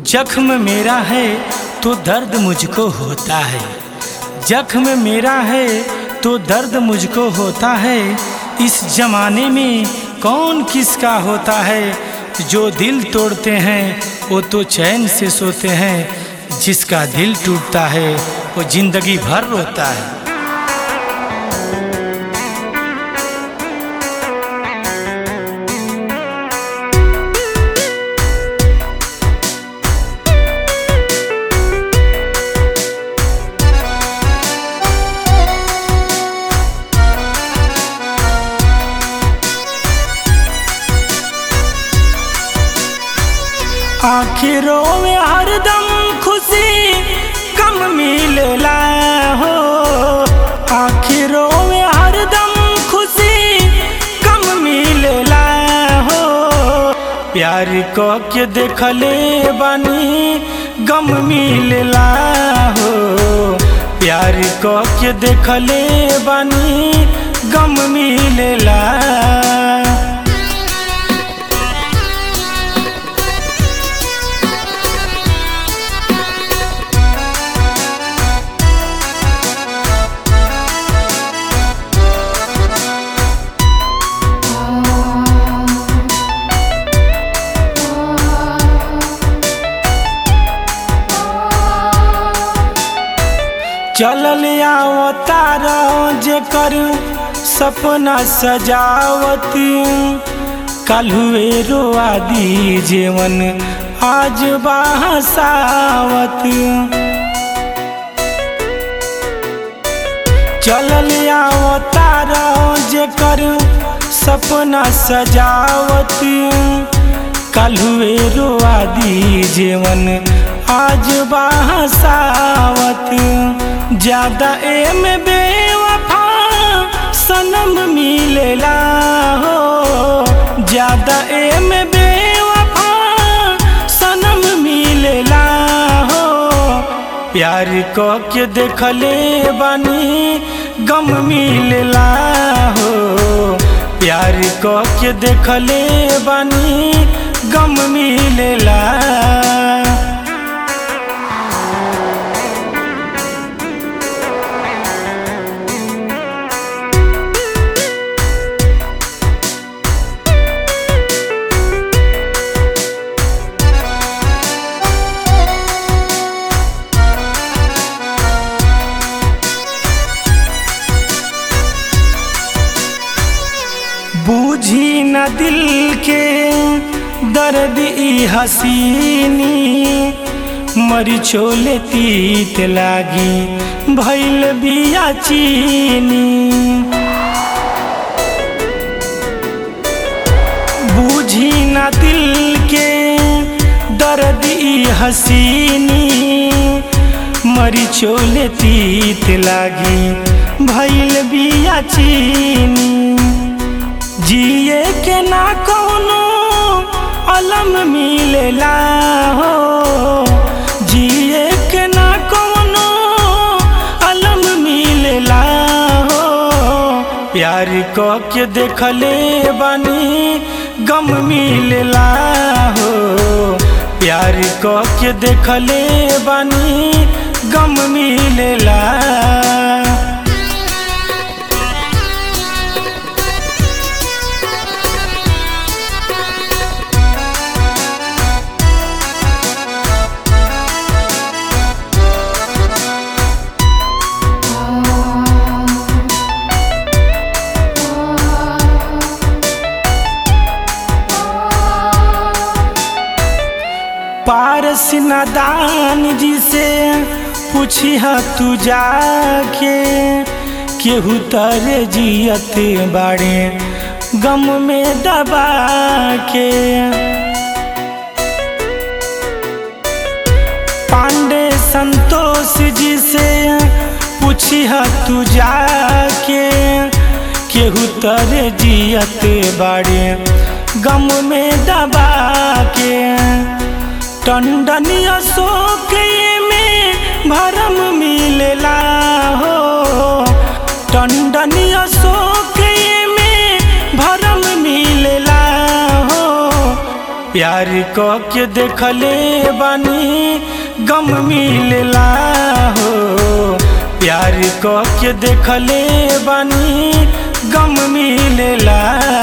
जख्म मेरा है तो दर्द मुझको होता है, जख्म मेरा है तो दर्द मुझको होता है। इस जमाने में कौन किसका होता है, जो दिल तोड़ते हैं वो तो चैन से सोते हैं, जिसका दिल टूटता है वो जिंदगी भर रोता है। आखिरों में हरदम खुशी कम मिलेला हो, आखिरों में हरदम खुशी कम मिलेला हो। प्यार को के देखले बानी गम मिलेला हो, प्यार को के देखले बानी गम मिलेला। चलल अवतार जेकर सपना सजावती, काल्हुए रोआ दी जेवन आज बहसावत। चलल अवतार जेकर सपना सजावती, काल्हुए रोआ दी जेवन आज बहसावत। ज्यादा एम बेवफा सनम मिलेला हो, ज्यादा एम बेवफा सनम मिलेला हो। प्यार को के देखले बानी गम मिलेला हो, प्यार को के देखले बानी गम मिलेला। बूझी न दिल के दर्द ई हसीनी, मरी छोले तीत लागी भइल बिया चीनी। बूझी न दिल के दर्द ई हसीनी, मरी छोले तीत लागी भइल बिया चीनी। जिए के ना कौनो अलम मिलेला हो, जिए के ना कौनो अलम मिलेला हो। प्यार को के देखले बानी गम मिलेला हो, प्यार को के देखले बानी गम मिलेला। पारस नादान जी से पूछी तू जाके, केहू तरे जियत बाड़े गम में दबा के। पांडे संतोष जी से पूछी तू जाके, केहू तरे जियत बाड़े गम में दबा के। टंडन अशोक में भरम मिलेला हो, टंडन अशोक में भरम मिलेला हो। प्यार क के देखले बानी गम मिलेला हो। प्यार क के देखले बानी गम मिलेला।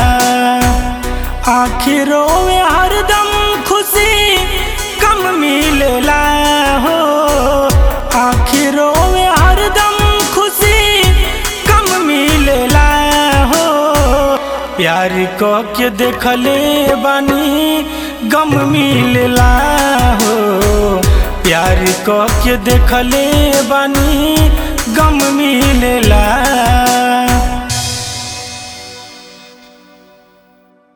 आखिरों में हरदम खुशी गम मिलेला हो। आखिरों में हरदम खुशी गम मिलेला हो। प्यार क के देखले बानी गम मिलेला हो। प्यार क के देखले बानी गम मिलेला।